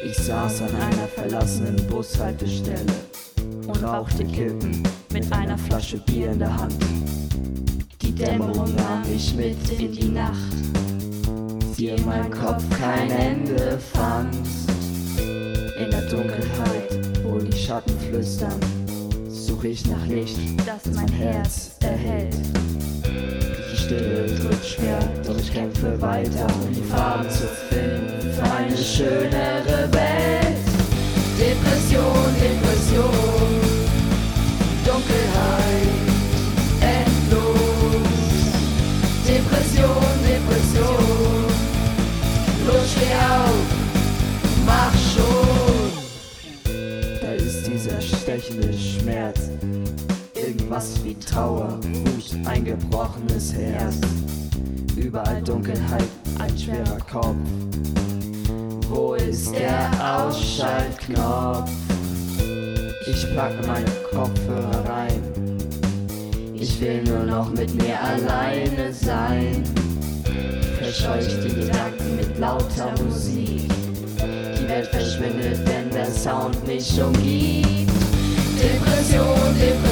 Ich saß an einer verlassenen Bushaltestelle und rauchte Kippen mit einer Flasche Bier in der Hand. Die Dämmerung nahm mich mit in die Nacht, die in meinem Kopf kein Ende fand. In der Dunkelheit, wo die Schatten flüstern, such ich nach Licht, das mein Herz erhält. Die Stille drückt schwer, doch ich kämpfe weiter, um die Farben zu finden für eine schönere Welt. Depression, Depression, Dunkelheit, endlos. Depression, Depression, los, steh auf, mach schon. Da ist dieser stechende Schmerz, irgendwas wie Trauer, Wut, ein gebrochenes Herz. Überall Dunkelheit, ein schwerer Kopf. Wo ist der Ausschaltknopf? Ich packe meine Kopfhörer rein. Ich will nur noch mit mir alleine sein. Verscheuche die Gedanken mit lauter Musik. Die Welt verschwindet, wenn der Sound mich umgibt. Depression, Depression.